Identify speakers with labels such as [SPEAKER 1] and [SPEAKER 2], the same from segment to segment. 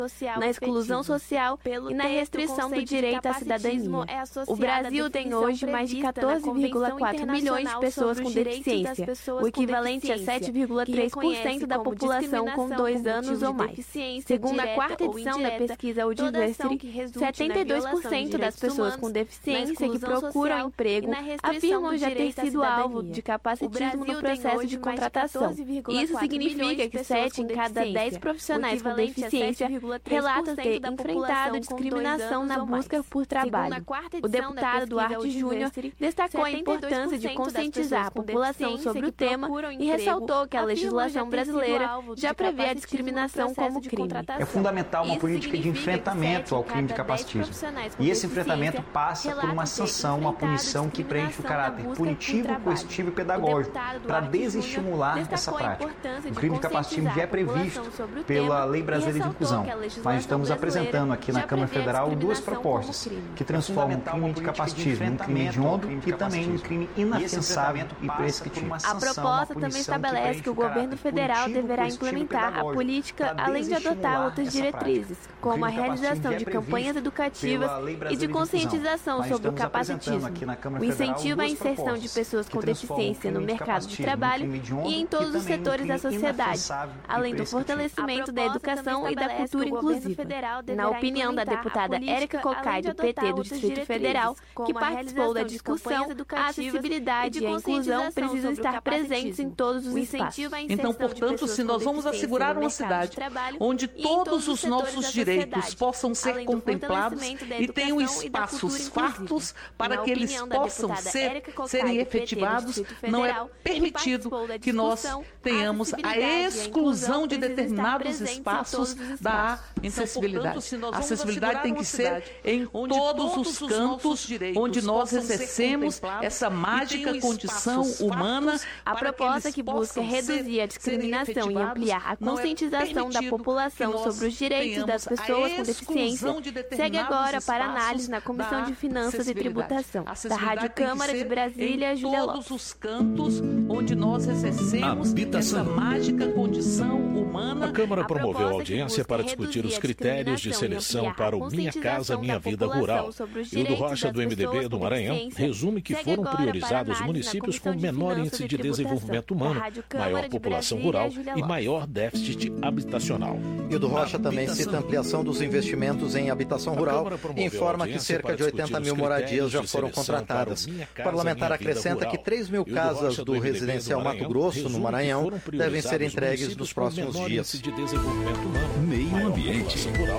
[SPEAKER 1] na exclusão social e na restrição do direito à cidadania. O Brasil tem hoje mais de 14,4 milhões de pessoas com deficiência, o equivalente a 7,3% da população com 2 anos ou mais. Segundo a quarta edição da pesquisa Udivestri, 72% das pessoas com deficiência que procuram emprego afirmam já ter sido alvo de capacitismo no processo de contratação. Isso significa que 7 em cada 10 profissionais com deficiência relatam ter enfrentado discriminação na busca por trabalho. O deputado Duarte Júnior destacou a importância de conscientizar a população sobre o tema e ressaltou que a legislação brasileira já prevê a discriminação como crime.
[SPEAKER 2] É fundamental uma política de enfrentamento ao crime de capacitismo. E esse enfrentamento passa por uma sanção, uma punição que preenche o caráter punitivo, coercitivo e pedagógico para desestimular essa prática. O crime de capacitismo já é previsto pela Lei Brasileira de Inclusão. Nós estamos apresentando aqui na Câmara Federal 2 propostas que transformam o crime de capacitismo em crime hediondo e também em crime inafiançável e prescritivo.
[SPEAKER 1] A proposta também estabelece que o governo federal deverá implementar a política além de adotar outras diretrizes, como a realização de campanhas educativas e de conscientização sobre o capacitismo, o incentivo à inserção de pessoas com deficiência no mercado de trabalho e em todos os setores da sociedade, além do fortalecimento da educação e da cultura inclusiva. Na opinião da deputada Érica Cocai, do PT do Distrito Federal, que participou da discussão, a acessibilidade e a inclusão precisam estar presentes em todos os espaços.
[SPEAKER 3] Então, portanto, se nós vamos assegurar uma cidade onde todos os nossos direitos possam ser contemplados e tenham espaços fartos para que eles possam serem efetivados, não é permitido que nós tenhamos a exclusão de determinados espaços da acessibilidade. A acessibilidade tem que ser em todos os cantos onde nós exercemos essa mágica condição humana.
[SPEAKER 1] A proposta que busca reduzir a discriminação e ampliar a conscientização da população sobre os direitos das pessoas com deficiência segue agora para análise na Comissão de Finanças e Tributação. Da Rádio Câmara de Brasília, Júlia Lopes.
[SPEAKER 3] Todos os cantos onde nós exercemos essa mágica condição humana.
[SPEAKER 4] A Câmara promoveu audiência para discutir os critérios de seleção para o Minha Casa Minha Vida Rural. Hildo Rocha, do MDB do Maranhão, resume que foram priorizados municípios com menor índice de desenvolvimento humano, maior população rural e maior déficit habitacional.
[SPEAKER 5] Hildo Rocha também cita a ampliação dos investimentos em habitação rural e informa que cerca de 80 mil moradias já foram contratadas. O parlamentar acrescenta que 3 mil casas do residencial Mato Grosso, no Maranhão, devem ser entregues nos próximos dias.
[SPEAKER 4] Meio ambiente.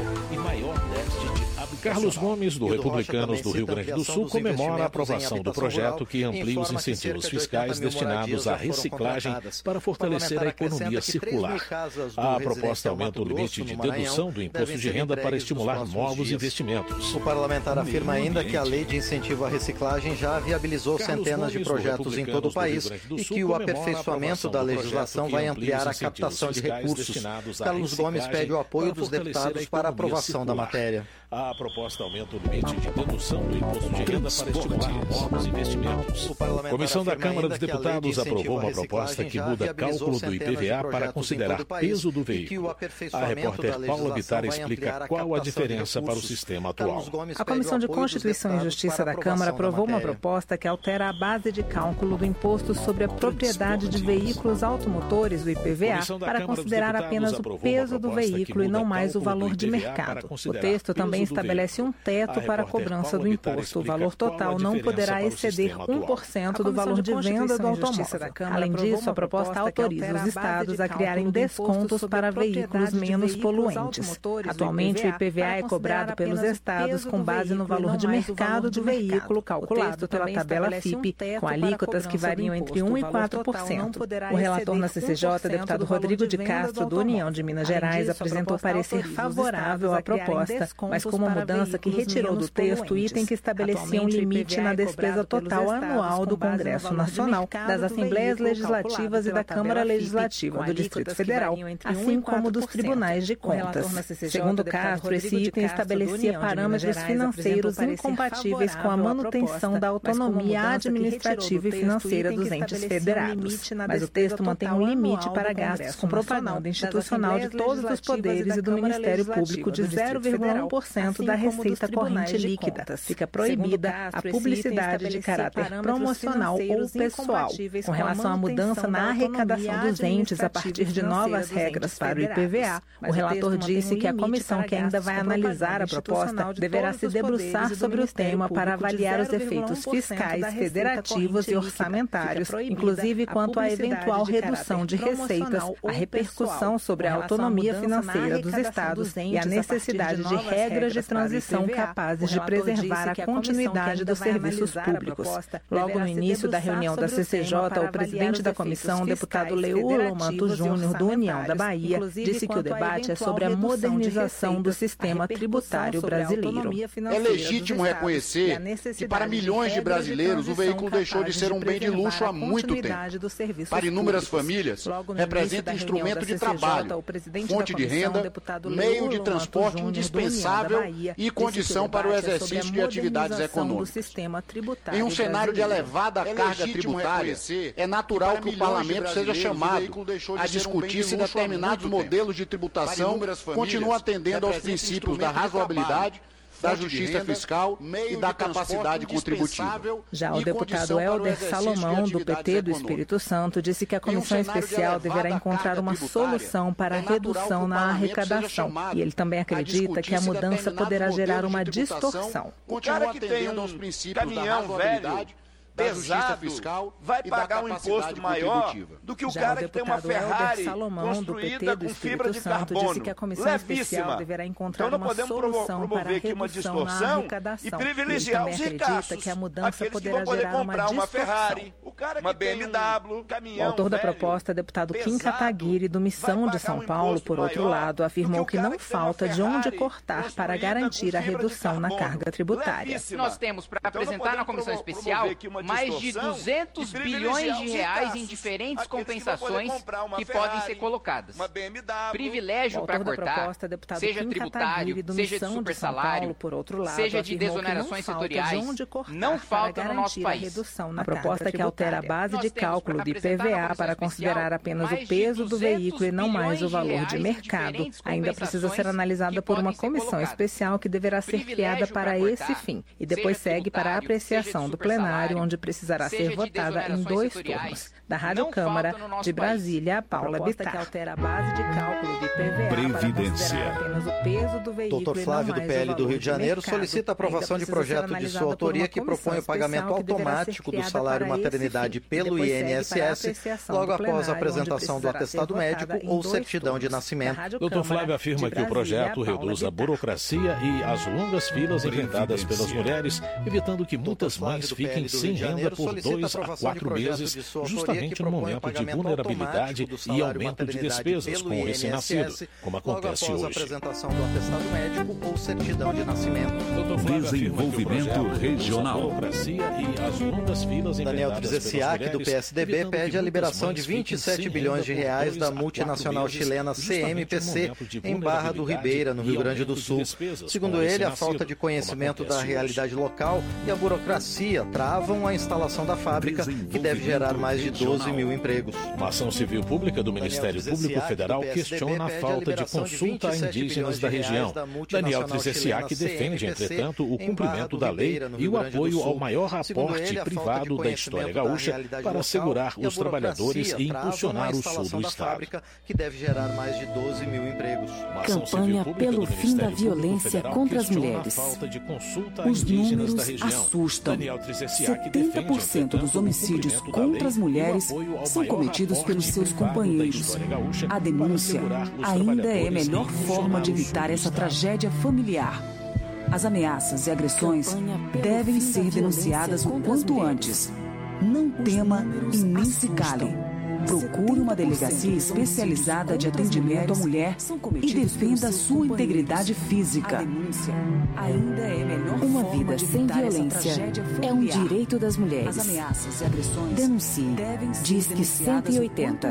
[SPEAKER 4] Carlos Gomes, do Republicanos do Rio Grande do Sul, comemora a aprovação do projeto que amplia os incentivos fiscais destinados à reciclagem para fortalecer a economia circular. A proposta aumenta o limite de dedução do imposto de renda para estimular novos investimentos.
[SPEAKER 5] O parlamentar afirma ainda que a lei de incentivo à reciclagem já viabilizou centenas de projetos em todo o país e que o aperfeiçoamento da legislação vai ampliar a captação de recursos. Carlos Gomes pede o apoio dos deputados para a aprovação da matéria.
[SPEAKER 4] A proposta aumenta o limite de dedução do imposto de renda para estimular novos investimentos. A Comissão da Câmara dos Deputados aprovou uma proposta que muda cálculo do IPVA para considerar peso do veículo. A repórter Paula Vittar explica qual a diferença para o sistema atual.
[SPEAKER 6] A Comissão de Constituição e Justiça da Câmara aprovou uma proposta que altera a base de cálculo do imposto sobre a propriedade de veículos automotores, o IPVA, para considerar apenas o peso do veículo e não mais o valor de mercado. O texto também estabelece um teto para a cobrança do imposto. O valor total não poderá exceder 1% do valor de venda do automóvel. Além disso, a proposta autoriza os estados a criarem descontos para veículos menos poluentes. Atualmente, o IPVA é cobrado pelos estados com base no valor de mercado do veículo calculado pela tabela FIPE, com alíquotas que variam entre 1% e 4%. O relator na CCJ, deputado Rodrigo de Castro, do União de Minas Gerais, apresentou parecer favorável à proposta, mas como mudança que retirou do texto o item que estabelecia um limite na despesa total anual do Congresso Nacional, das Assembleias Legislativas e da Câmara Legislativa do Distrito Federal, assim como dos tribunais de contas. Segundo Castro, esse item estabelecia parâmetros financeiros incompatíveis com a manutenção da autonomia administrativa e financeira dos entes federados. Mas o texto mantém um limite para gastos com propaganda institucional de todos os poderes e do Ministério Público de 0,1% da receita corrente líquida. Fica proibida a publicidade de caráter promocional ou pessoal. Com relação à mudança na arrecadação dos entes a partir de novas regras para o IPVA, o relator disse que a comissão que ainda vai analisar a proposta deverá se debruçar sobre o tema para avaliar os efeitos fiscais, federativos e orçamentários, inclusive quanto à eventual redução de receitas, a repercussão sobre a autonomia financeira dos estados e a necessidade de regras de transição capazes de preservar a continuidade dos serviços públicos. Logo no início da reunião da CCJ, o presidente da comissão, deputado Leulo Manto Júnior, do União da Bahia, disse que o debate é sobre a modernização do sistema tributário brasileiro.
[SPEAKER 7] É legítimo reconhecer que para milhões de brasileiros o veículo deixou de ser um bem de luxo há muito tempo. Para inúmeras famílias, representa instrumento de trabalho, fonte de renda, meio de transporte indispensável e condição para o exercício de atividades econômicas. Em um cenário de elevada carga tributária, é natural que o parlamento seja chamado a discutir se determinados modelos de tributação continuam atendendo aos princípios da razoabilidade, da justiça fiscal e da capacidade contributiva.
[SPEAKER 6] Já o deputado Helder Salomão, do PT do Espírito Santo, disse que a comissão especial deverá encontrar uma solução para a redução na arrecadação. E ele também acredita que a mudança poderá gerar uma distorção.
[SPEAKER 7] O cara que tem um caminhão velho, pesado, fiscal, vai pagar um imposto maior do que o cara que tem uma Ferrari construída com fibra de carbono,
[SPEAKER 6] disse que a comissão especial deverá encontrar
[SPEAKER 7] então não
[SPEAKER 6] uma
[SPEAKER 7] podemos
[SPEAKER 6] solução
[SPEAKER 7] promover aqui uma distorção e privilegiar os ricaços,
[SPEAKER 6] que a mudança
[SPEAKER 7] aqueles que
[SPEAKER 6] poderá
[SPEAKER 7] vão poder
[SPEAKER 6] gerar
[SPEAKER 7] comprar uma
[SPEAKER 6] distorção.
[SPEAKER 7] Ferrari, o cara que uma BMW, caminhão.
[SPEAKER 6] O autor da proposta, deputado Kim Kataguiri, do Missão de São Paulo, por outro lado, afirmou que não falta de onde cortar para garantir a redução na carga tributária.
[SPEAKER 8] Nós temos para apresentar na comissão especial mais de 200 bilhões de reais em diferentes compensações que podem ser colocadas. Privilégio para cortar, seja tributário, seja de supersalário, seja de desonerações setoriais, não falta no nosso país.
[SPEAKER 6] A proposta que altera a base de cálculo do IPVA para considerar apenas o peso do veículo e não mais o valor de mercado ainda precisa ser analisada por uma comissão especial que deverá ser criada para esse fim e depois segue para a apreciação do plenário, onde precisará ser votada em 2 turnos. Da Rádio Câmara, de Brasília, Paula Bittar. Que altera a base de cálculo do IPVA
[SPEAKER 4] Previdência.
[SPEAKER 5] Doutor Flávio, do PL do Rio de Janeiro, solicita a aprovação de projeto de sua autoria que propõe o pagamento automático do salário maternidade pelo INSS logo após a apresentação do atestado médico ou certidão de nascimento.
[SPEAKER 4] Doutor Flávio afirma que o projeto reduz a burocracia e as longas filas enfrentadas pelas mulheres, evitando que muitas mães fiquem sem renda por 2 a 4 meses, justamente no momento de vulnerabilidade e aumento de despesas com o recém-nascido, como acontece hoje.
[SPEAKER 5] Apresentação do atestado médico ou certidão de nascimento.
[SPEAKER 4] Desenvolvimento regional.
[SPEAKER 5] Daniel Trzeziak, do PSDB, pede a liberação de 27 bilhões de reais da multinacional chilena CMPC em Barra do Ribeira, no Rio Grande do Sul. Segundo ele, a falta de conhecimento da realidade local e a burocracia travam a instalação da fábrica, que deve gerar mais de 12 mil empregos.
[SPEAKER 4] Uma ação civil pública do Ministério Público Federal questiona a falta de consulta a indígenas da região. Daniel Trzeziak defende, entretanto, o cumprimento da lei e o apoio ao maior aporte privado da história gaúcha para assegurar os trabalhadores e impulsionar o sul do estado.
[SPEAKER 5] Que deve gerar mais de 12 mil empregos.
[SPEAKER 9] Campanha pelo fim da violência contra as mulheres. Os números assustam. 70% dos homicídios contra as mulheres são cometidos pelos seus companheiros. A denúncia ainda é a melhor forma de evitar essa tragédia familiar. As ameaças e agressões devem ser denunciadas o quanto antes. Não tema e nem se cale. Procure uma delegacia especializada de atendimento à mulher e defenda sua integridade física. Uma vida sem violência é um direito das mulheres. Denuncie. Disque 180.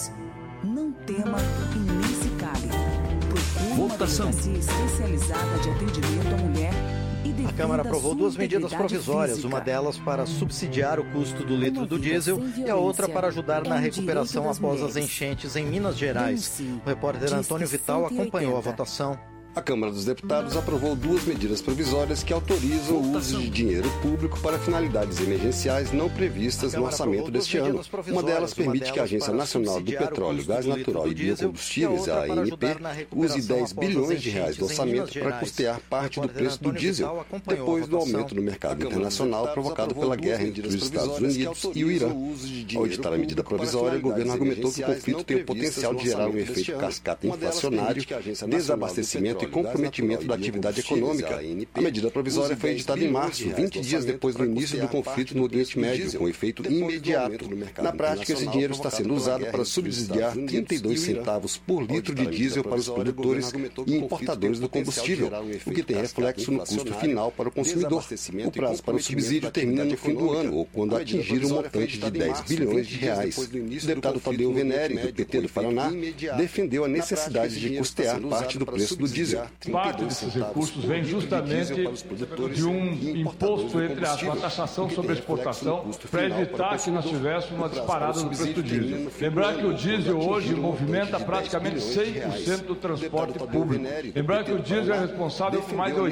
[SPEAKER 9] Não tema e nem se cale. Procure uma delegacia especializada de atendimento à mulher.
[SPEAKER 5] A Câmara aprovou duas medidas provisórias, uma delas para subsidiar o custo do litro do diesel e a outra para ajudar na recuperação após as enchentes em Minas Gerais. O repórter Antônio Vital acompanhou a votação.
[SPEAKER 10] A Câmara dos Deputados aprovou duas medidas provisórias que autorizam o uso de dinheiro público para finalidades emergenciais não previstas no orçamento deste ano. Uma delas permite que a Agência Nacional do Petróleo, Gás Natural e Biocombustíveis, a ANP, use 10 bilhões de reais do orçamento para custear parte do preço do diesel, depois do aumento no mercado internacional provocado pela guerra entre os Estados Unidos e o Irã. Ao editar a medida provisória, o governo argumentou que o conflito tem o potencial de gerar um efeito cascata inflacionário, desabastecimento e comprometimento da atividade econômica. A medida provisória foi editada em março, 20 dias depois do início do conflito no Oriente Médio, com efeito imediato. Na prática, esse dinheiro está sendo usado para subsidiar 32 centavos por litro de diesel para os produtores e importadores do combustível, o que tem reflexo no custo final para o consumidor. O prazo para o subsídio termina no fim do ano, ou quando atingir um montante de 10 bilhões de reais. O deputado Tadeu Venere, do PT do Paraná, defendeu a necessidade de custear parte do preço do diesel.
[SPEAKER 11] Parte desses recursos vem justamente de um imposto, entre aspas, uma taxação sobre a exportação, para evitar que nós tivéssemos uma disparada no preço do diesel. Lembrar que o diesel hoje movimenta praticamente 100% do transporte público. Lembrar que o diesel é responsável por mais de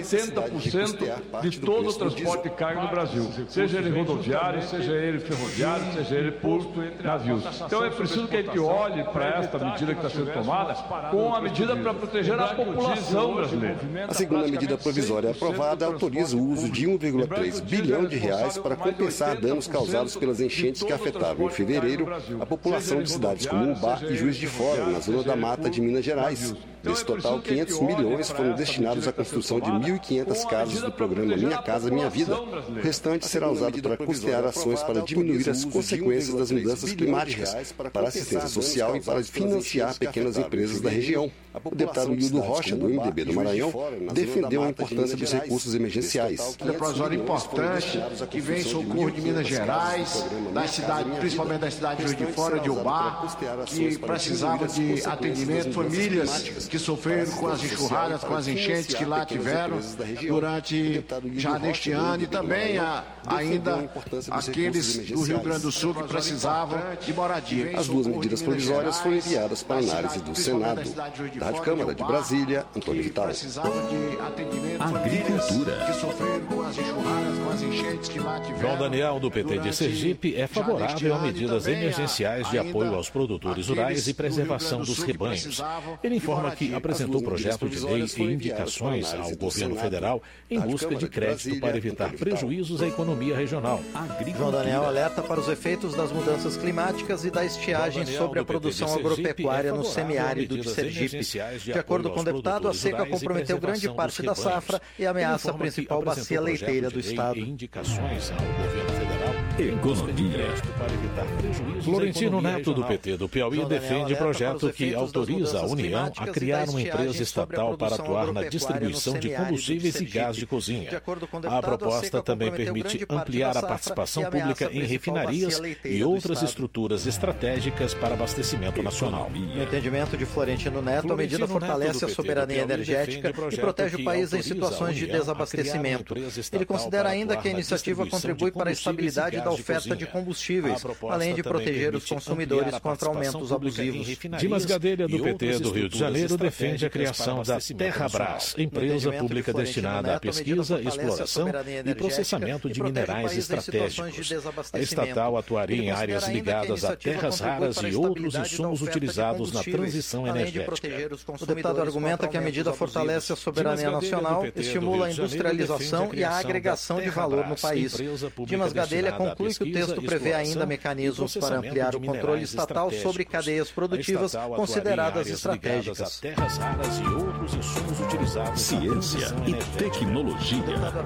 [SPEAKER 11] 80% de todo o transporte de carga no Brasil, seja ele rodoviário, seja ele ferroviário, seja ele por navios. Então é preciso que a gente olhe para esta medida que está sendo tomada com a medida para proteger a população brasileira.
[SPEAKER 10] A segunda medida provisória aprovada autoriza o uso de 1,3 bilhão de reais para compensar danos causados pelas enchentes que afetaram em fevereiro a população de cidades como Umbá e Juiz de Fora, na Zona da Mata de Minas Gerais. Desse total, 500 milhões foram destinados à construção de 1.500 casas do programa Minha Casa Minha Vida. O restante será usado para custear ações para diminuir as consequências das mudanças climáticas, para assistência social e para financiar pequenas empresas da região. O deputado Hildo Rocha, do MDB do Maranhão, defendeu a importância dos recursos emergenciais.
[SPEAKER 12] É um provisório importante que vem em socorro de Minas Gerais, da cidade, principalmente da cidade de Juiz de Fora, de Umbá, que precisava de atendimento, famílias que sofreram com as enxurradas, com as enchentes que lá tiveram durante já neste ano, e também ainda aqueles do Rio Grande do Sul que precisavam de moradia.
[SPEAKER 10] As duas medidas provisórias foram enviadas para análise do Senado. Da Rádio Câmara de Brasília, Antônio Vital.
[SPEAKER 4] Agricultura. João Daniel, do PT de Sergipe, é favorável a medidas emergenciais de apoio aos produtores rurais e preservação dos rebanhos. Ele informa que apresentou projeto de lei e indicações ao governo federal em busca de crédito para evitar prejuízos à economia regional.
[SPEAKER 5] João Daniel alerta para os efeitos das mudanças climáticas e da estiagem sobre a produção agropecuária no semiárido de Sergipe. De acordo com o deputado, a seca comprometeu grande parte da safra e ameaça a principal bacia leiteira do estado.
[SPEAKER 4] Indicações ao governo federal. Economia. Florentino Neto, do PT do Piauí, defende projeto que autoriza a União a criar uma empresa estatal para atuar na distribuição de combustíveis e gás de cozinha. A proposta também permite ampliar a participação pública em refinarias e outras estruturas estratégicas para abastecimento nacional.
[SPEAKER 5] No entendimento de Florentino Neto, a medida fortalece a soberania energética e protege o país em situações de desabastecimento. Ele considera ainda que a iniciativa contribui para a estabilidade da oferta de combustíveis, além de proteger os consumidores contra aumentos abusivos.
[SPEAKER 4] Dimas Gadelha, do PT do Rio de Janeiro, defende a criação da Terrabras, empresa pública destinada à pesquisa, exploração e processamento de minerais estratégicos. A estatal atuaria em áreas ligadas a terras raras e outros insumos utilizados na transição energética.
[SPEAKER 5] O deputado argumenta que a medida fortalece a soberania nacional, estimula a industrialização e a agregação de valor no país. Dimas Gadelha conclui conclui que o texto prevê ainda mecanismos para ampliar o controle estatal sobre cadeias produtivas consideradas estratégicas.
[SPEAKER 4] Ciência e tecnologia.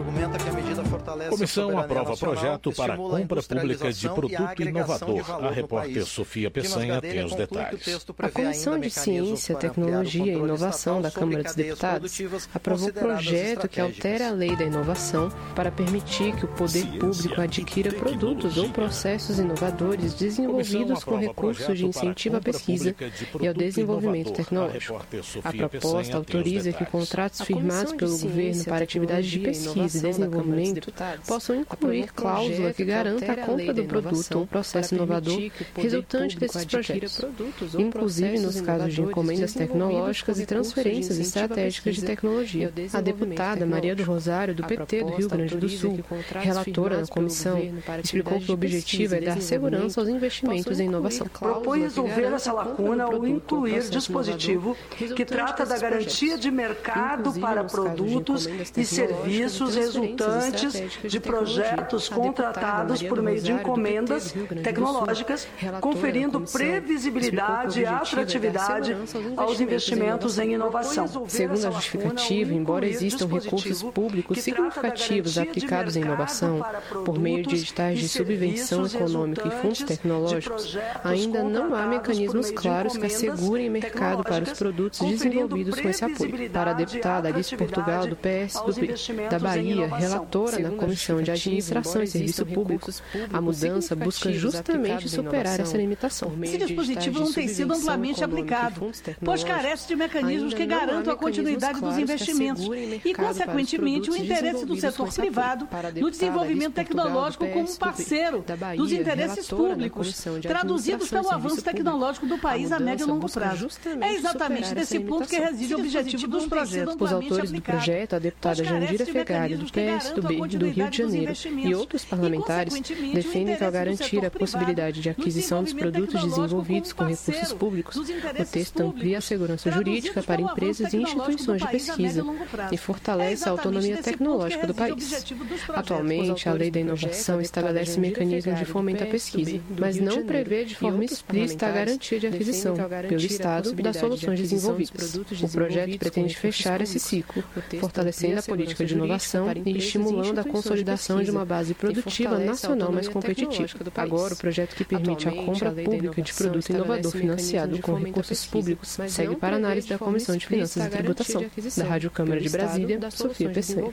[SPEAKER 4] A comissão aprova projeto para compra pública de produto inovador. A repórter Sofia Peçanha tem os detalhes.
[SPEAKER 13] A Comissão de Ciência, Tecnologia e Inovação da Câmara dos Deputados aprovou o projeto que altera a lei da inovação para permitir que o poder público adquira produtos ou processos inovadores desenvolvidos com recursos de incentivo à pesquisa e ao desenvolvimento tecnológico. A proposta autoriza que contratos firmados pelo governo para atividades de pesquisa e desenvolvimento possam incluir cláusula que garanta a compra do produto ou processo inovador resultante desses projetos, inclusive nos casos de encomendas tecnológicas e transferências estratégicas de tecnologia. A deputada Maria do Rosário, do PT do Rio Grande do Sul, relatora na comissão, explicou que o objetivo é dar segurança aos investimentos em inovação.
[SPEAKER 14] Propõe resolver essa lacuna ao incluir dispositivo que trata da garantia de mercado para produtos e serviços resultantes de projetos contratados por meio de encomendas tecnológicas, conferindo previsibilidade e atratividade aos investimentos em inovação.
[SPEAKER 13] Segundo a justificativa, embora existam recursos públicos significativos aplicados em inovação por meio de editais de subvenção econômica e fundos tecnológicos, ainda não há mecanismos claros que assegurem mercado para os produtos desenvolvidos com esse apoio. Para a deputada Alice Portugal, do PSDB da Bahia, relatora na Comissão de Administração e Serviço Público, a mudança busca justamente superar essa limitação.
[SPEAKER 15] Esse dispositivo não tem sido amplamente aplicado, pois carece de mecanismos que garantam a continuidade dos investimentos e, consequentemente, o interesse do setor privado no desenvolvimento tecnológico como parceiro dos interesses públicos, traduzidos pelo avanço tecnológico do país a médio e longo prazo. É exatamente nesse ponto que reside o objetivo dos projetos.
[SPEAKER 13] Os autores do projeto, a deputada Jandira Fegali, do PSDB do Rio de Janeiro, e outros parlamentares defendem que, ao garantir a possibilidade de aquisição dos produtos desenvolvidos com recursos públicos, o texto amplia a segurança jurídica para empresas e instituições de pesquisa e fortalece a autonomia tecnológica do país. Atualmente, a Lei da Inovação estabelece mecanismos de fomento à pesquisa, mas não prevê de forma explícita a garantia de aquisição, pelo Estado, das soluções desenvolvidas. O projeto pretende fechar esse ciclo, fortalecendo a política de inovação e estimulando a consolidação de uma base produtiva nacional mais competitiva. Agora, o projeto que permite a compra pública de produto inovador financiado com recursos públicos segue para análise da Comissão de Finanças e Tributação. Da Rádio Câmara de Brasília, Sofia Peçanha.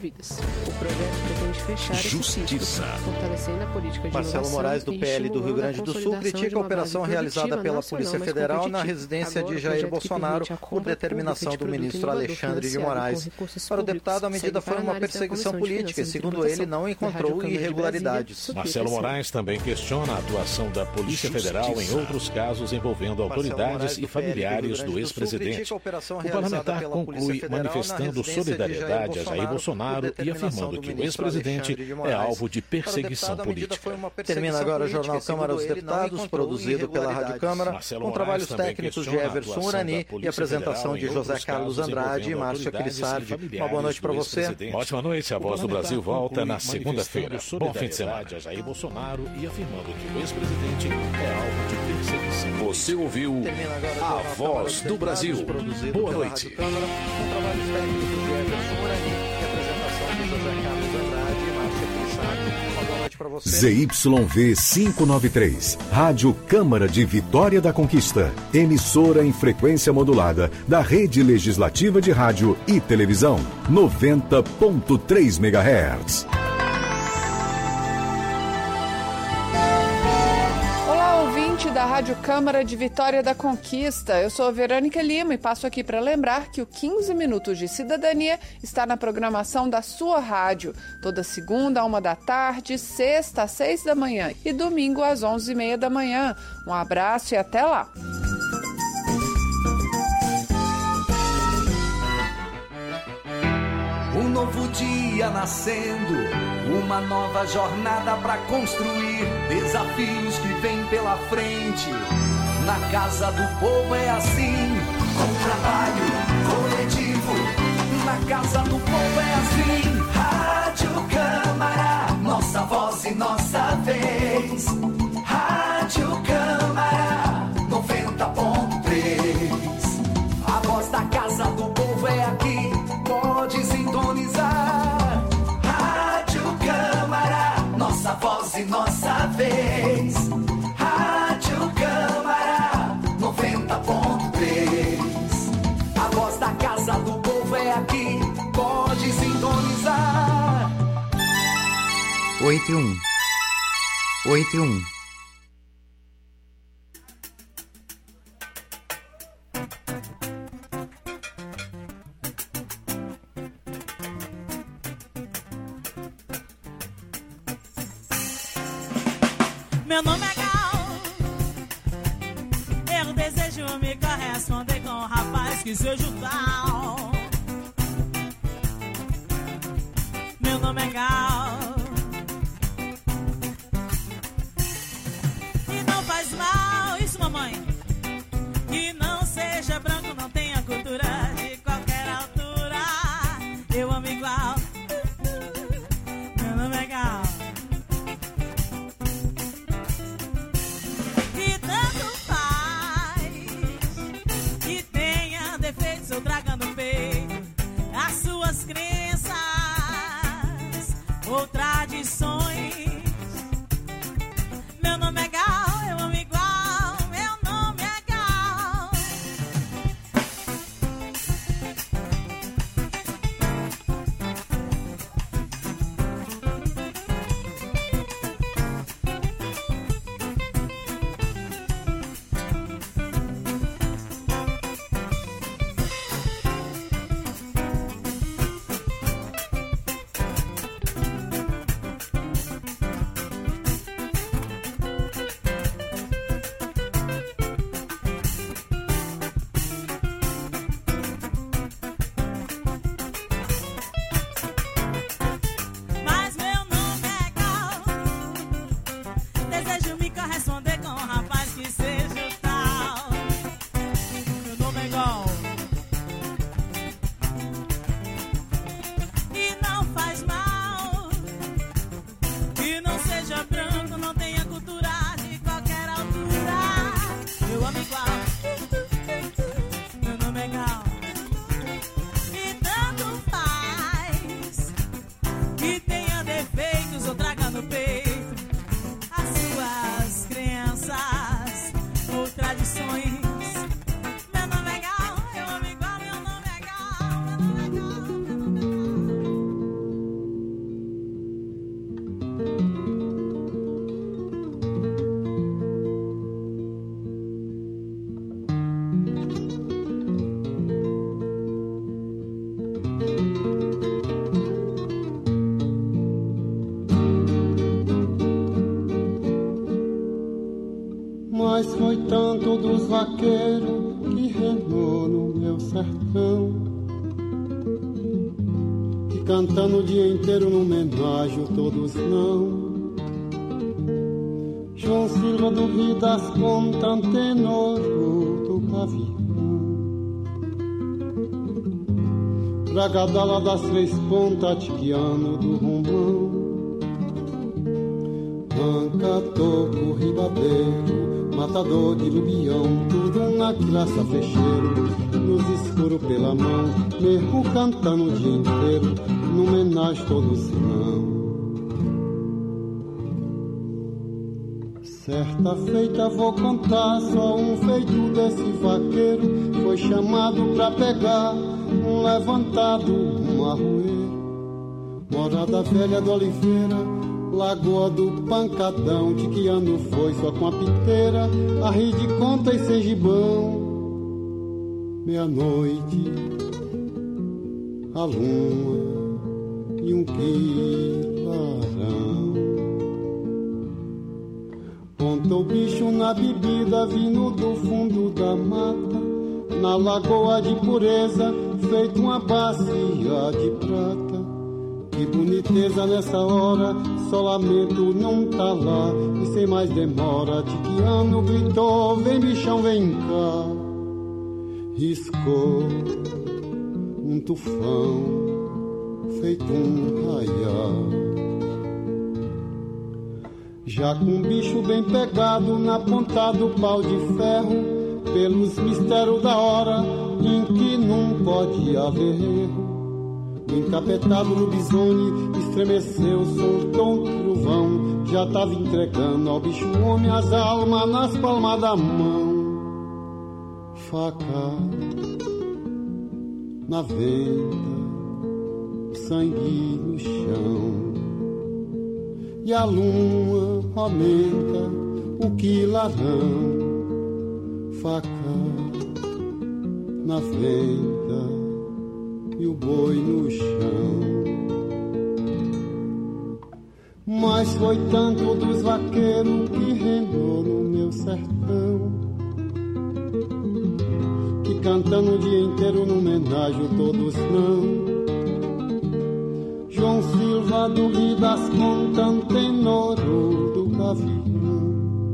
[SPEAKER 4] Justiça.
[SPEAKER 5] Marcelo Moraes, do PL do Rio Grande do Sul, critica a operação realizada pela Polícia Federal na residência de Jair Bolsonaro por determinação do ministro Alexandre de Moraes. Para o deputado, a medida foi uma perseguição política e, segundo ele, não encontrou irregularidades.
[SPEAKER 4] Marcelo Moraes também questiona a atuação da Polícia Federal em outros casos envolvendo autoridades e familiares do ex-presidente. O parlamentar conclui manifestando solidariedade a Jair Bolsonaro e afirmando que o ex-presidente é alvo de perseguição política.
[SPEAKER 5] Termina agora o Jornal Câmara dos Deputados, produzido pela Rádio Câmara, com trabalhos técnicos de Everson Urani e apresentação de José Carlos Andrade e Márcia Crissardi. Uma boa noite para você.
[SPEAKER 4] Ótima noite. A Voz do Brasil volta na segunda-feira. Bom fim de semana. A Jair Bolsonaro e afirmando que o ex-presidente é alvo de perseguição.
[SPEAKER 16] Você ouviu A Voz do Brasil. Boa noite.
[SPEAKER 5] Com trabalhos técnicos de Everson Urani e apresentação de José Carlos Andrade e Márcia Crissardi. Uma boa noite para você.
[SPEAKER 17] ZYV 593, Rádio Câmara de Vitória da Conquista, emissora em frequência modulada da Rede Legislativa de Rádio e Televisão, 90.3 MHz.
[SPEAKER 18] Da Rádio Câmara de Vitória da Conquista. Eu sou a Verônica Lima e passo aqui para lembrar que o 15 Minutos de Cidadania está na programação da sua rádio, toda segunda, 13h, sexta, às 6h e domingo, às 11h30. Um abraço e até lá!
[SPEAKER 19] Um novo dia nascendo, uma nova jornada para construir, desafios que vêm pela frente. Na casa do povo é assim, com trabalho coletivo. Na casa do povo é assim, Rádio Câmara, nossa voz e nossa vez.
[SPEAKER 20] 81 81.
[SPEAKER 21] Meu nome é Gal. Eu desejo me corresponder com um rapaz que seja tal. Meu nome é Gal. E não faz mal, isso mamãe, que não seja branco, não tenha cultura de qualquer altura. Eu amo igual. Meu nome é Gal. E tanto faz que tenha defeitos ou traga no peito as suas crenças ou tradições. Meu nome é Gal, eu amo igual. Meu nome é Gal. Mas meu nome é Gal. Desejo me corresponder com um rapaz que seja o tal. Meu nome é Gal. E não faz mal que não seja branco, não tenha cultura de qualquer altura. Eu amo igual. Meu nome é Gal. E tanto faz que tenha defeitos ou traga no peito as suas crenças ou tradições. Meu nome é Gal, eu amo igual. Meu nome é Gal, meu nome é Gal.
[SPEAKER 22] Mas foi tanto dos vaqueiros que reinou no meu sertão, que cantando o dia inteiro no homenagem todos não. João Silva do Rio das Contas, tenor do Gavião, Bragadala das Três Pontas, Tiquiano do Romão, Manca, Toco, Ribadeiro, Matador de Lubião, tudo na quilaça fecheiro, nos escuros pela mão, mesmo cantando o dia inteiro, no homenagem todos não. Certa feita vou contar, só um feito desse vaqueiro foi chamado pra pegar um levantado, um arroeiro, morada velha do Oliveira, Lagoa do Pancadão, de que ano foi só com a piteira, a rir de conta e sem gibão. Meia-noite, a lua e um quilarão. Conta o bicho na bebida, vindo do fundo da mata, na lagoa de pureza, feito uma bacia de prata. Que boniteza nessa hora, só lamento não tá lá. E sem mais demora, Tiquiano gritou, vem bichão, vem cá. Riscou um tufão, feito um raiar. Já com um bicho bem pegado na ponta do pau de ferro, pelos mistérios da hora em que não pode haver erro. O encapetado lobisomem estremeceu, soltou um trovão, já tava entregando ao bicho homem as almas nas palmas da mão. Faca na venda, sangue no chão. e a lua aumenta o quilarão, faca na venta e o boi no chão. Mas foi tanto dos vaqueiros que reinou no meu sertão, que cantando o dia inteiro no homenagem todos não. João Silva do Rio das Contas, Antenoro do Gavião,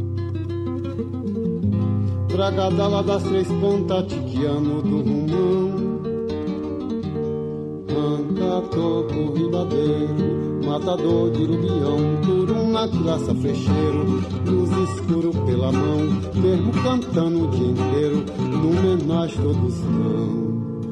[SPEAKER 22] Bragadala das Três Pontas, Tiquiano do Rumão, Toco, Ribadeiro, Matador de Rubião, Turum na Quilaça Frecheiro, luz escuro pela mão, mesmo cantando o dia inteiro, no homenagem todos vão.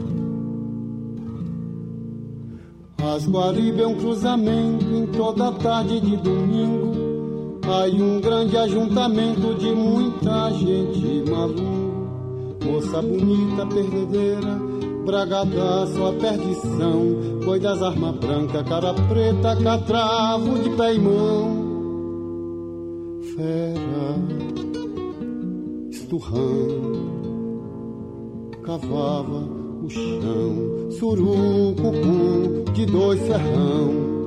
[SPEAKER 22] As Guaribe é um cruzamento em toda tarde de domingo, aí um grande ajuntamento de muita gente maluca, moça bonita, perdedeira, bragadaço, a perdição, boi das armas brancas, cara preta, catravo de pé e mão, fera, esturrão, cavava o chão, surucucu de dois ferrão,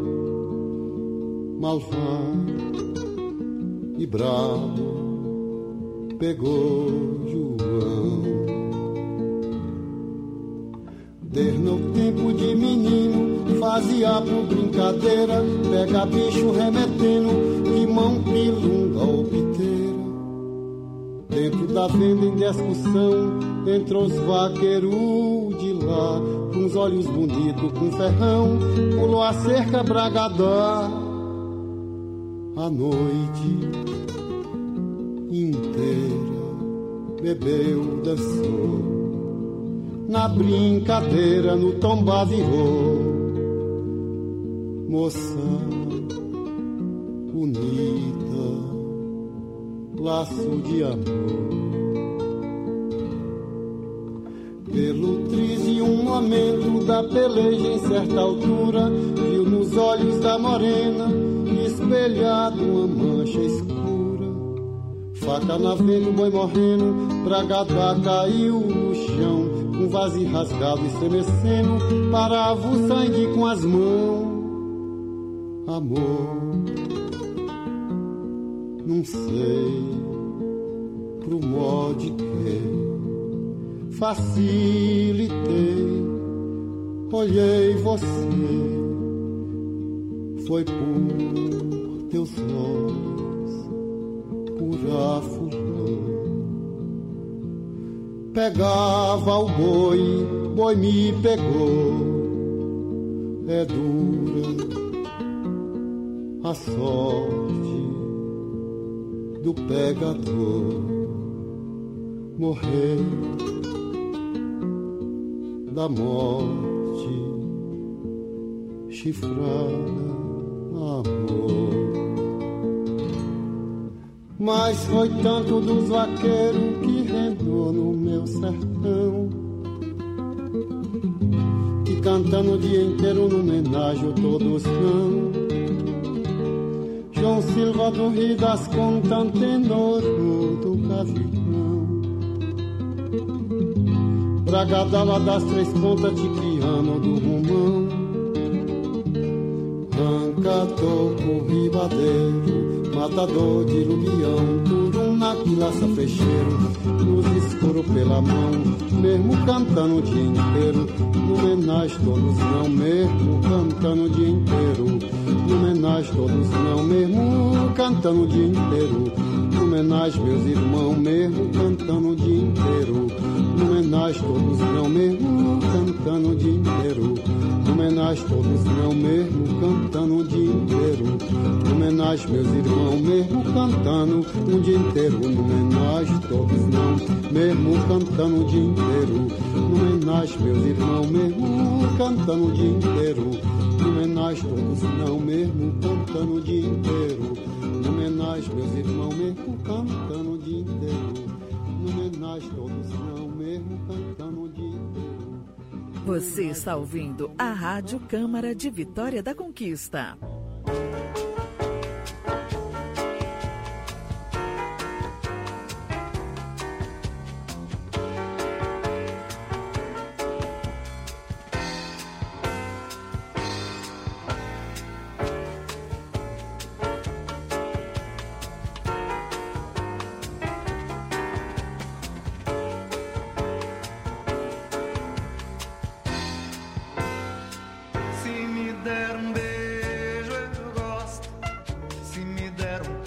[SPEAKER 22] malvado e bravo, pegou João. Desde meu tempo de menino, fazia por brincadeira, pega bicho remetendo, limão, pilunga ou piteira. Dentro da venda em discussão, entre os vaqueiros de lá, com os olhos bonitos, com ferrão, pulou a cerca bragadá. A noite inteira, bebeu, dançou, na brincadeira, no tomba virou, moça bonita, laço de amor. Pelo triz e um momento da peleja em certa altura, viu nos olhos da morena espelhado uma mancha escura, faca na veia, o boi morrendo, bragadá caiu no chão, um vazio rasgado estremecendo, parava o sangue com as mãos. Amor, não sei pro modo de que facilitei, olhei você, foi por teus olhos, pura fulô. Pegava o boi, boi me pegou, é dura a sorte do pegador, morreu da morte chifrada, amor. Mas foi tanto dos vaqueiros que reinou no meu sertão, que cantando o dia inteiro no homenagem todos não. João Silva do Rio das Contas, Antenoro do Gavião, Bragadala das Três Pontas, Tiquiano do Rumão, Ranca, Toco, Ribadeiro, Matador de Rubião, Turum na Quilaça Frecheiro, luz escuro pela mão, mesmo cantando o dia inteiro, no homenagem todos não, mesmo cantando o dia inteiro, no homenagem todos não, mesmo cantando o dia inteiro, no homenagem meus irmãos, mesmo cantando o dia inteiro, no homenagem todos não, mesmo cantando o dia inteiro, no homenagem todos não, mesmo cantando o dia inteiro, no homenagem meus irmãos, mesmo cantando o dia inteiro, no homenagem todos não, mesmo cantando o dia inteiro, no homenagem meus irmãos, mesmo cantando o dia inteiro, no homenagem todos não, mesmo cantando o dia inteiro, no homenagem meus irmãos, mesmo cantando o dia inteiro, no homenagem todos não, mesmo cantando o dia inteiro.
[SPEAKER 1] Você está ouvindo a Rádio Câmara de Vitória da Conquista.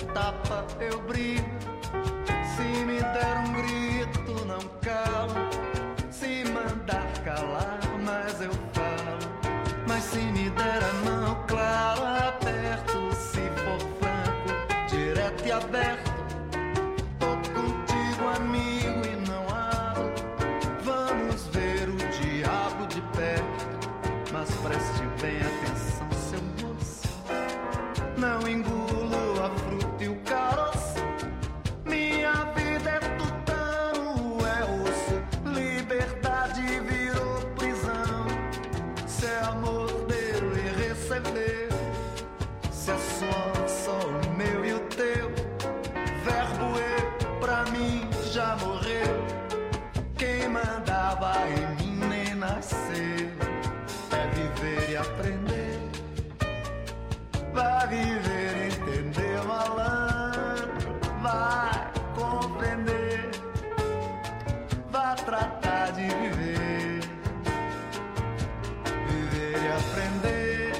[SPEAKER 1] tapa, eu brigo. Se me der um grito, não calo. Se mandar calar, mas eu falo. Mas se me der a mão, claro, aperto. Se for franco, direto e aberto. Tô contigo, amigo, e não abro. Vamos ver o diabo de perto. Mas preste bem atenção, seu moço. Não engulo a fruta e o caroço. Minha vida é tutano, é osso. Liberdade virou prisão. Se é amor deu e recebeu. Se é só o meu e o teu. Verbo eu, pra mim, já morreu. Quem mandava em mim nem nasceu. É viver e aprender. Vai viver e entender, malandro. Vai compreender. Vai tratar de viver. Viver e aprender.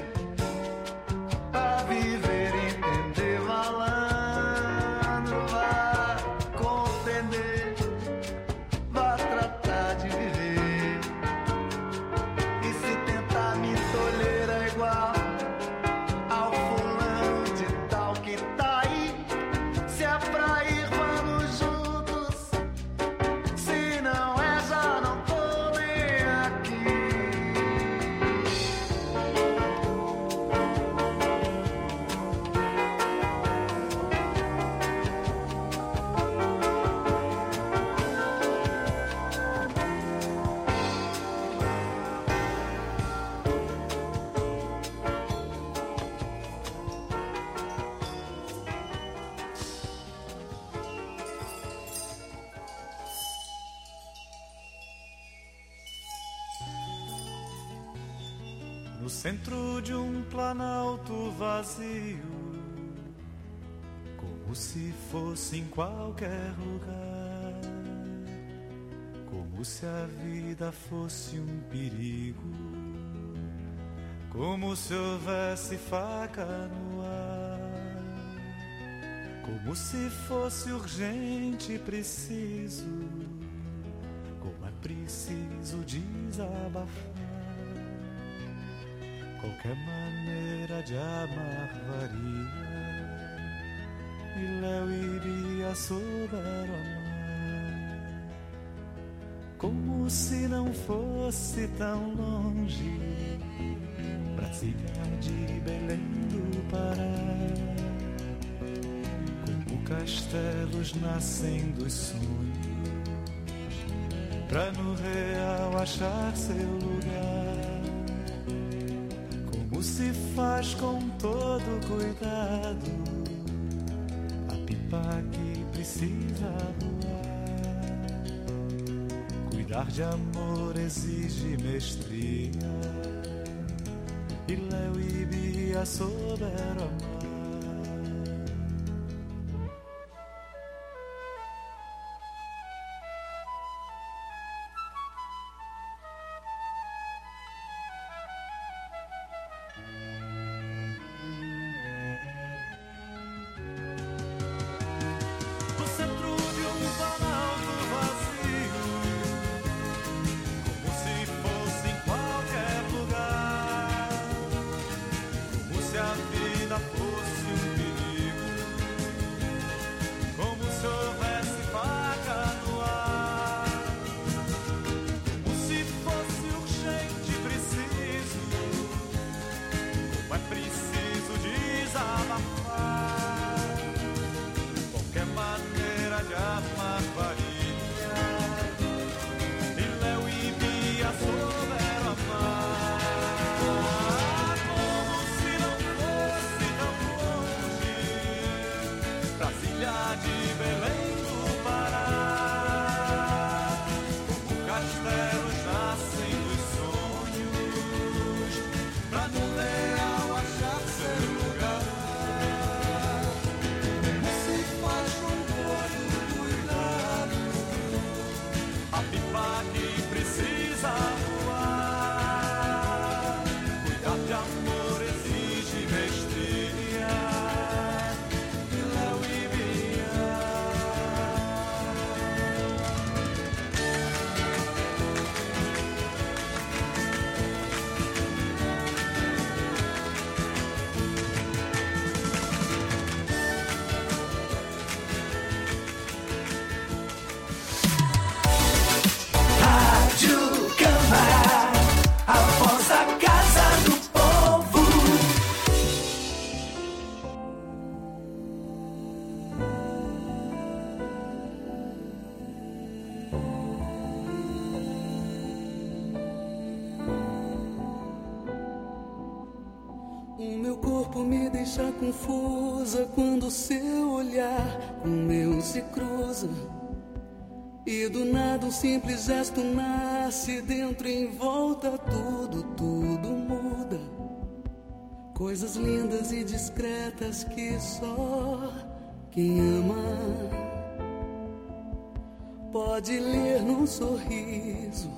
[SPEAKER 1] A viver e entender, malandro. Vai compreender. Vai tratar de viver. E se tentar me tolher é igual ao fulano de tal que tá aí. Se é pra ir, vamos juntos. Se não é, já não tô nem aqui.
[SPEAKER 21] No centro de um planalto vazio, como se fosse em qualquer lugar, como se a vida fosse um perigo, como se houvesse faca no ar, como se fosse urgente e preciso, como é preciso desabafar. Qualquer maneira de amar varia, e Léo e Bia souberam amar, como se não fosse tão longe, Brasília de Belém do Pará, como castelos nascem dos sonhos, pra no real achar seu lugar. Como se faz com todo cuidado a pipa que precisa voar. Cuidar de amor exige mestria, e Léo e Bia souberam amar.
[SPEAKER 1] Fosse
[SPEAKER 21] O meu corpo me deixa confusa quando seu olhar com o meu se cruza. E do nada um simples gesto nasce, dentro e em volta tudo muda. Coisas lindas e discretas que só quem ama pode ler num sorriso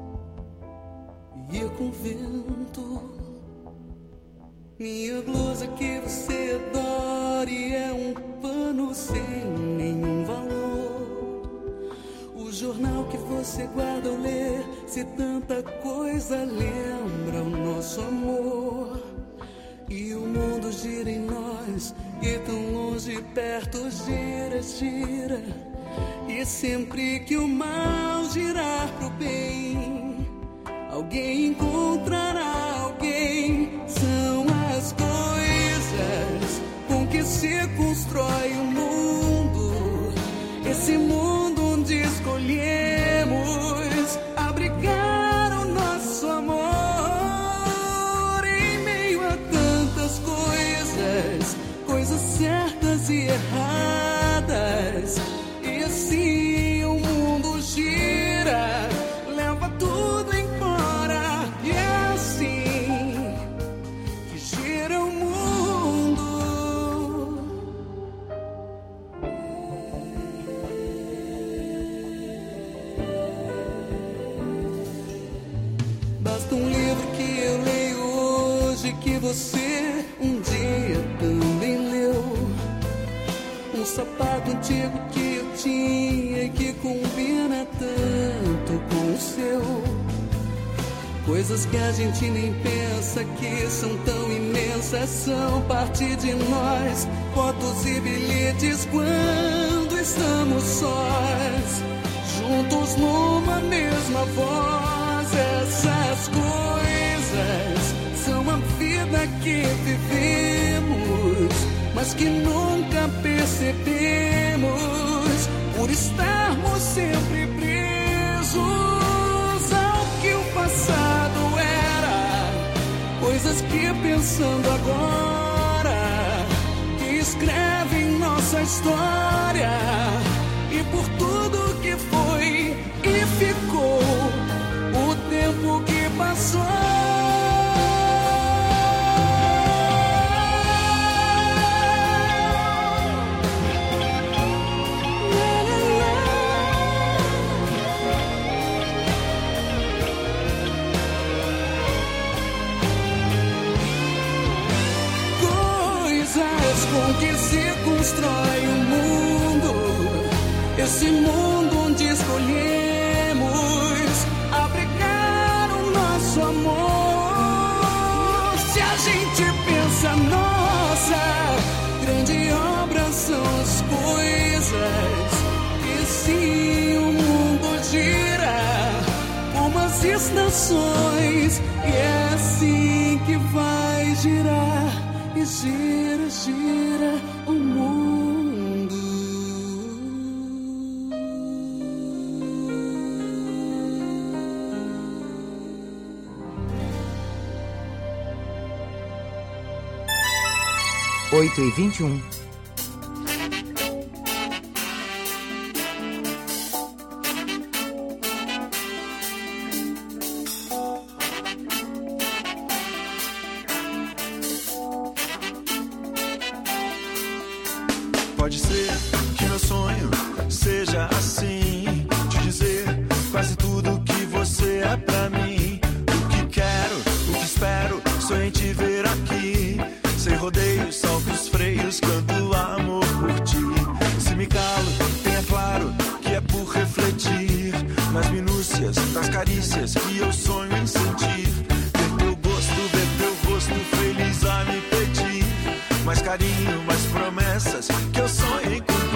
[SPEAKER 21] e ir com o vento. Minha blusa que você adore é um pano sem nenhum valor. O jornal que você guarda ao ler, se tanta coisa lembra o nosso amor. E o mundo gira em nós, e tão longe, perto, gira, gira. E sempre que o mal girar pro bem, alguém encontrará alguém. São as coisas com que se constrói o mundo. Esse mundo onde escolhemos abrigar o nosso amor. Em meio a tantas coisas certas e erradas. E assim o mundo gira, leva tudo embora. E é assim que gira o mundo. Basta um livro que eu leio hoje, que você um dia também leu. Um sapato antigo que eu tinha e que combina tanto com o seu. Coisas que a gente nem pensa que são tão imensas, são parte de nós. Fotos e bilhetes quando estamos sós, juntos numa mesma voz. Essas coisas são a vida que vivemos, mas que nunca percebemos, por estarmos sempre presos ao que o passado era. Coisas que pensando agora, que escrevem nossa história. E por tudo que foi e ficou, o tempo que passou. Com que se constrói o mundo, esse mundo onde escolhemos abrigar o nosso amor. Se a gente pensa, nossa, grande obra são as coisas, e sim o mundo gira como as estações, e é assim que vai girar. E gira, gira o mundo.
[SPEAKER 20] Oito e 21.
[SPEAKER 1] Pode ser que meu sonho seja assim, te dizer quase tudo que você é pra mim. O que quero, o que espero, sou em te ver aqui. Sem rodeios, solto os freios, canto amor por ti. Se me calo, tenha claro que é por refletir nas minúcias, das carícias que eu sonho em sentir. Ver teu gosto, ver teu rosto feliz a me pedir mais carinho, mais promessas que eu sonho em cumprir.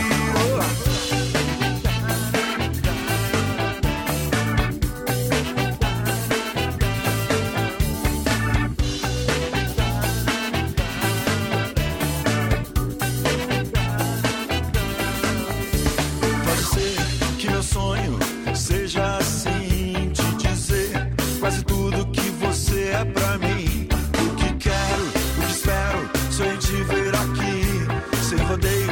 [SPEAKER 1] Pode ser que meu sonho seja assim, te dizer quase tudo que você é pra mim. O que quero,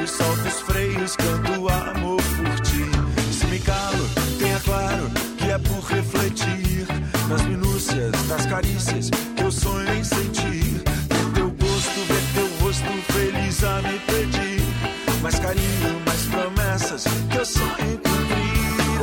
[SPEAKER 1] e solto os freios, canto amor por ti. Se me calo, tenha claro que é por refletir nas minúcias das carícias que eu sonho em sentir. Ver teu gosto, ver teu rosto feliz a me pedir mais carinho, mais promessas que eu sonho em cumprir.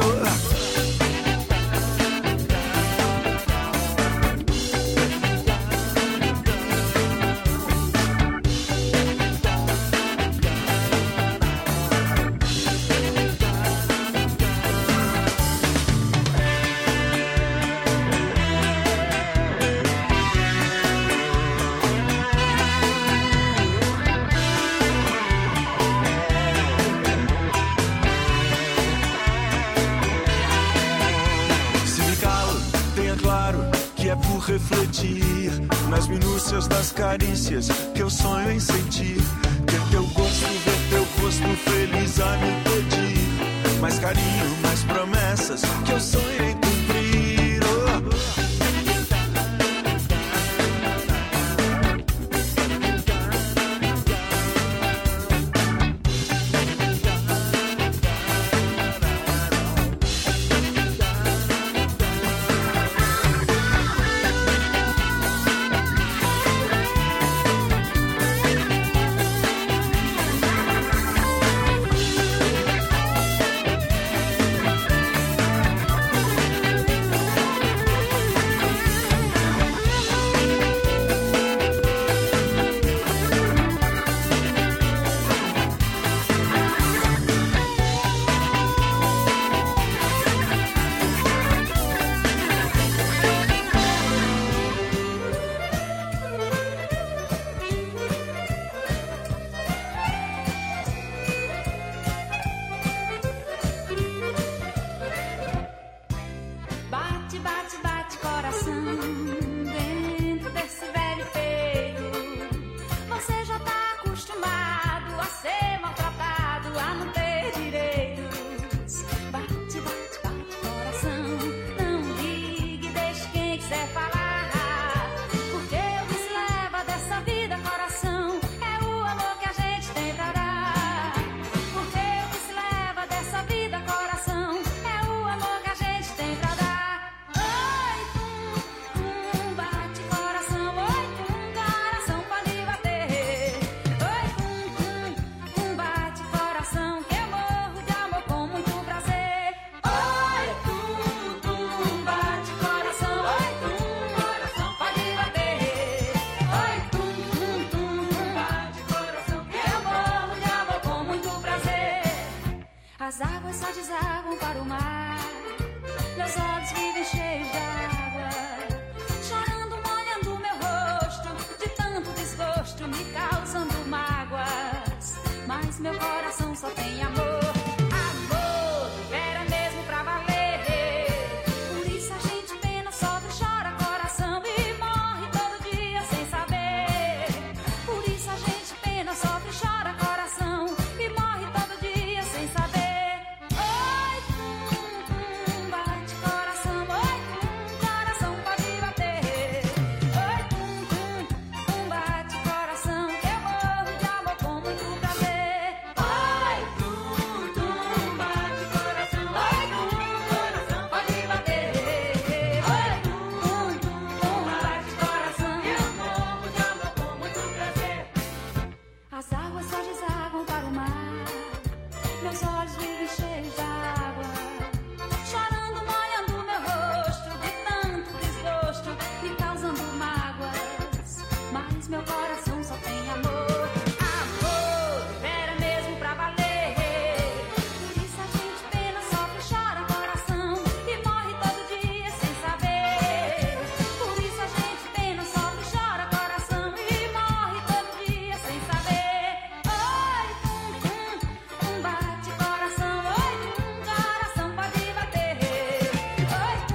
[SPEAKER 1] Refletir nas minúcias das carícias que eu sonho em sentir. Ter teu gosto, ver teu rosto feliz a me pedir mais carinho, mais promessas que eu sonho em cumprir.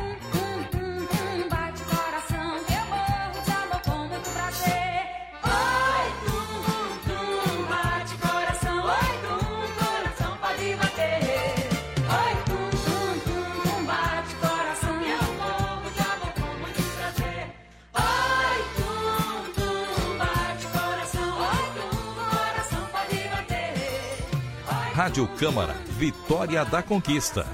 [SPEAKER 21] Oh!
[SPEAKER 16] Rádio Câmara, Vitória da Conquista.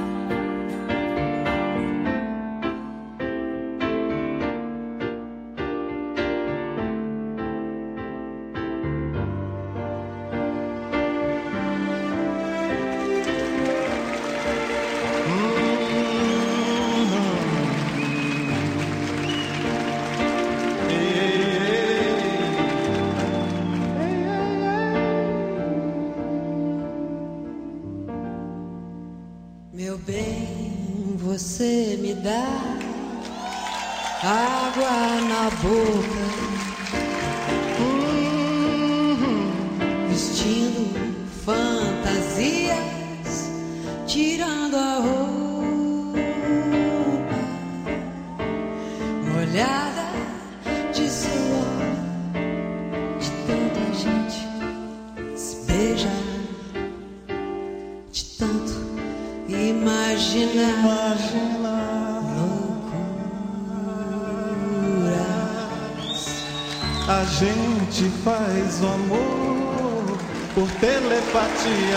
[SPEAKER 21] Meu bem, você me dá água na boca, vestindo fantasias, tirando a roupa, molhada de suor, de tanta gente se beijar, de tanto imaginar loucuras.
[SPEAKER 2] A gente faz o amor por telepatia,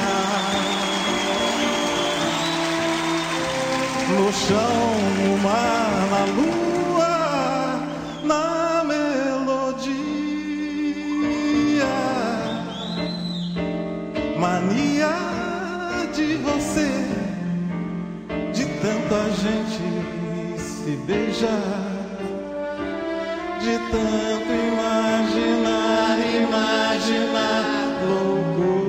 [SPEAKER 2] no chão, no mar, na lua, na melodia. Mania de você, de tanta gente se beijar, de tanto imaginar loucuras.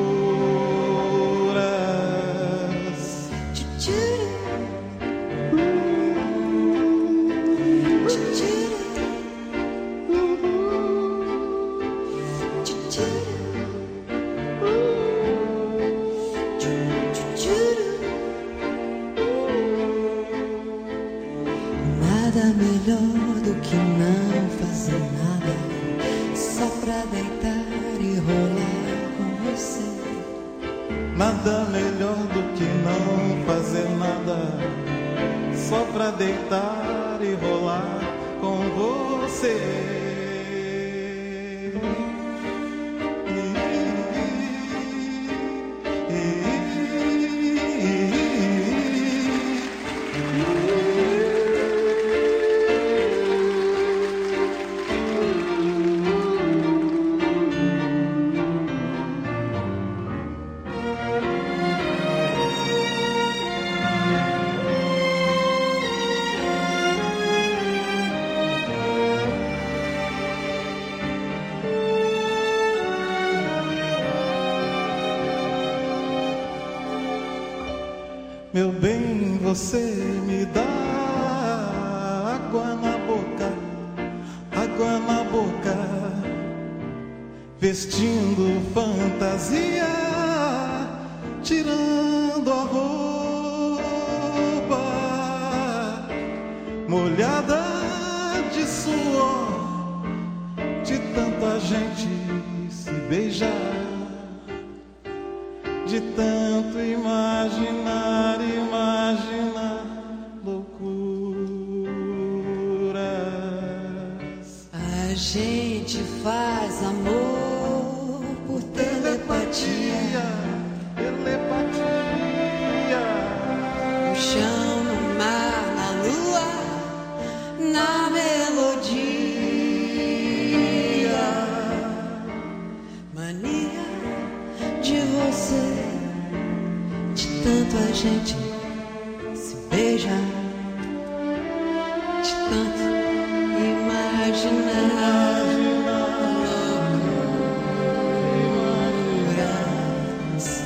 [SPEAKER 21] Nada melhor do que não fazer nada, só pra deitar e rolar com você.
[SPEAKER 2] Nada melhor do que não fazer nada, só pra deitar e rolar com você. Meu bem, você me dá água na boca, vestindo fantasia, tirando a roupa, molhada de suor, de tanta gente se beijar, de tanto imaginar loucuras.
[SPEAKER 21] A gente faz amor por telepatia, no chão, no mar, na lua, na melodia. Mania de você, de tanto a gente se beija, de tanto imaginar loucuras.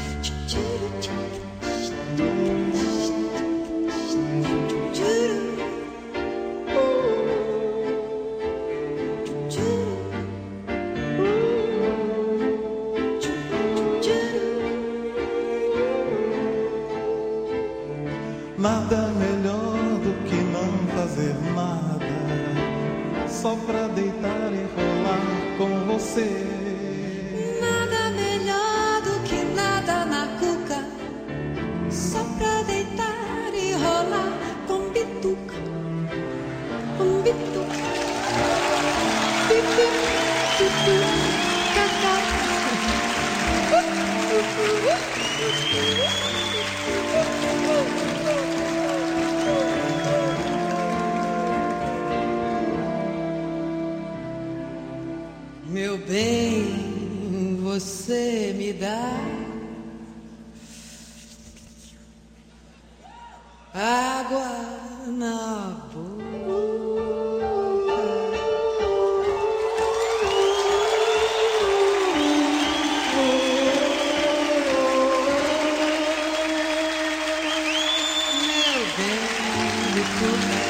[SPEAKER 2] Nada melhor do que não fazer nada, só pra deitar e rolar com você.
[SPEAKER 21] Nada melhor do que nada na cuca, só pra deitar e rolar com bituca, com bituca. Bibi, bibi, cacá. Meu bem, você me dá água na boca. Meu bem, me puder.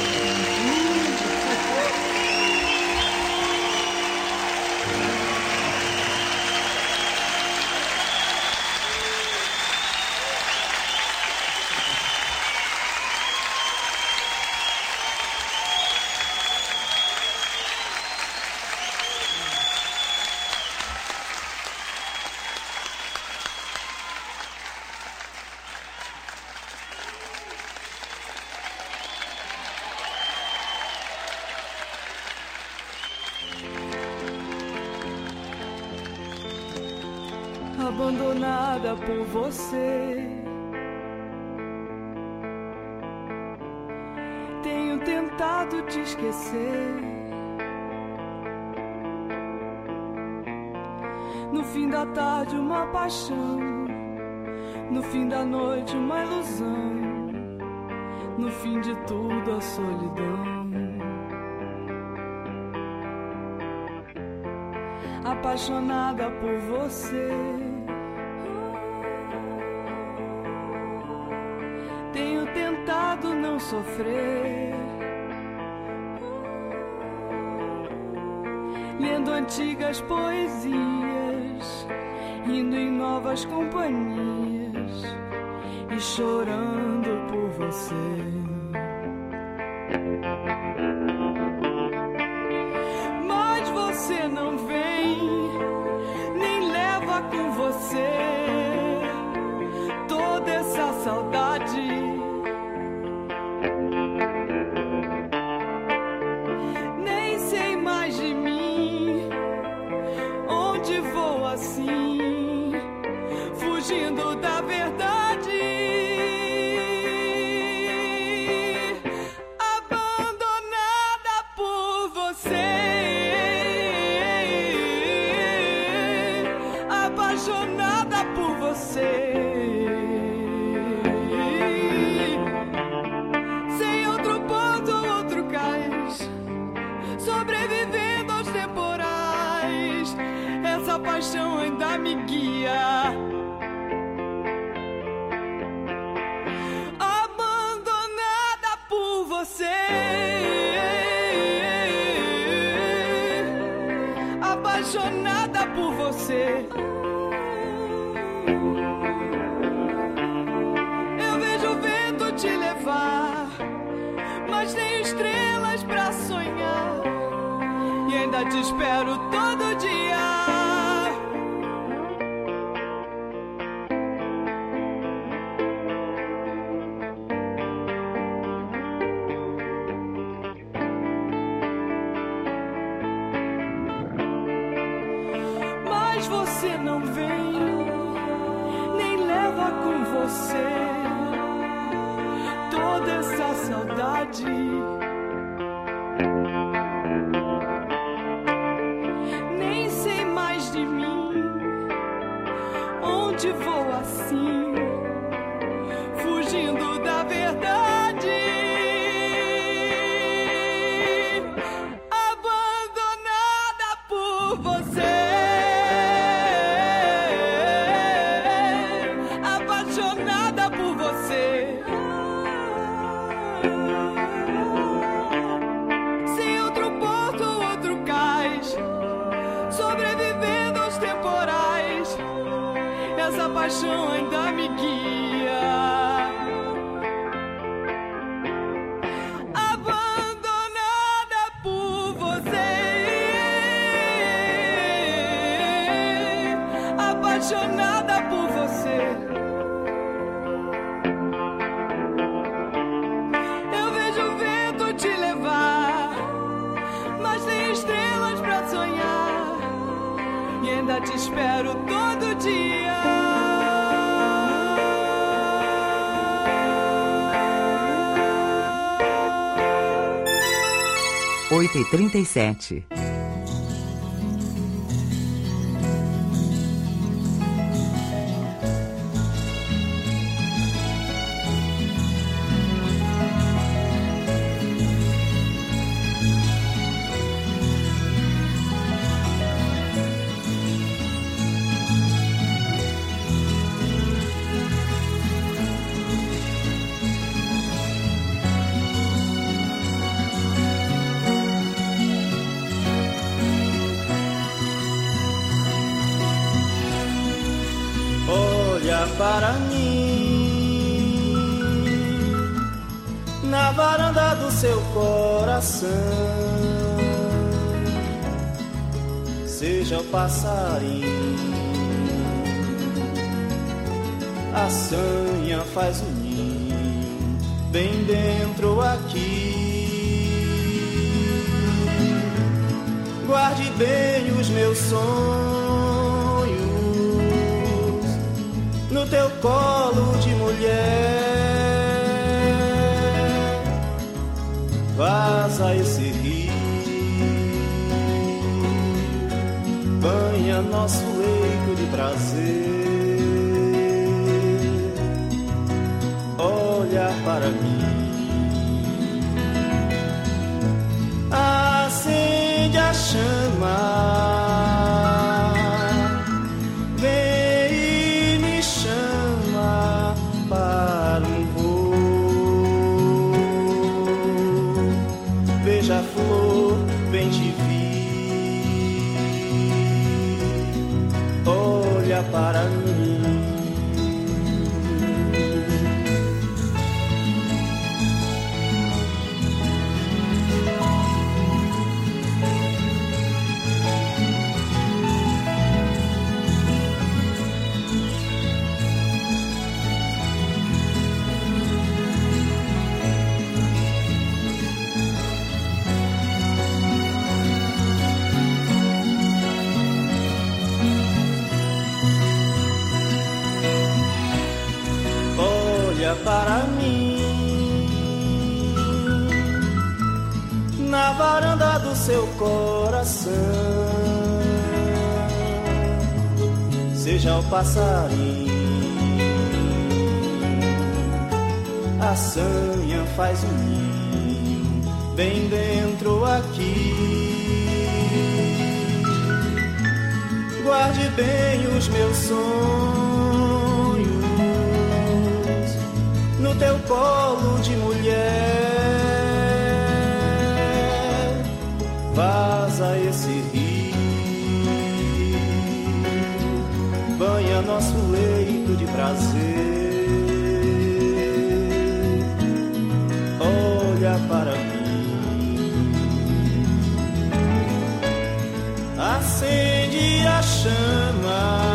[SPEAKER 3] Abandonada por você, tenho tentado te esquecer. No fim da tarde uma paixão, no fim da noite uma ilusão, no fim de tudo a solidão. Apaixonada por você, tenho tentado não sofrer, lendo antigas poesias, indo em novas companhias e chorando por você. Mas você não vem, nem leva com você toda essa saudade. Nem sei mais de mim, onde vou assim, fugindo da verdade. Abandonada por você, apaixonada por você, sem outro ponto, outro cais, sobrevivendo aos temporais, essa paixão ainda me guia. Abandonada por você, apaixonada por você. Eu vejo o vento te levar, mas tenho estrelas pra sonhar e ainda te espero todo dia. Mas você não vem, nem leva com você toda essa saudade. Nem sei mais de mim, onde vou assim, fugindo da verdade. Abandonada por você, apaixonada por você, sem outro porto, outro cais, sobrevivendo aos temporais, essa paixão ainda me guia. Abandonada por você, apaixonada por você. Eu vejo o vento te levar, mas tem estrelas pra sonhar e ainda te espero todo dia.
[SPEAKER 20] 8h37.
[SPEAKER 7] Para mim, na varanda do seu coração, seja o passarinho, a sanha faz um ninho bem dentro aqui. Guarde bem os meus sonhos no teu colo de mulher, vaza esse rio, banha nosso leito de prazer, olha para mim, acende a chama. Bem te vi, olha para mim. Para mim, na varanda do seu coração, seja o passarinho, a sanha faz um ninho bem dentro aqui. Guarde bem os meus sonhos no teu colo de mulher, vaza esse rio, banha nosso leito de prazer, olha para mim, acende a chama.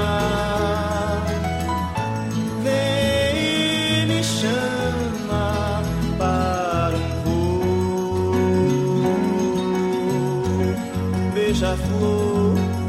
[SPEAKER 7] Beija-flor,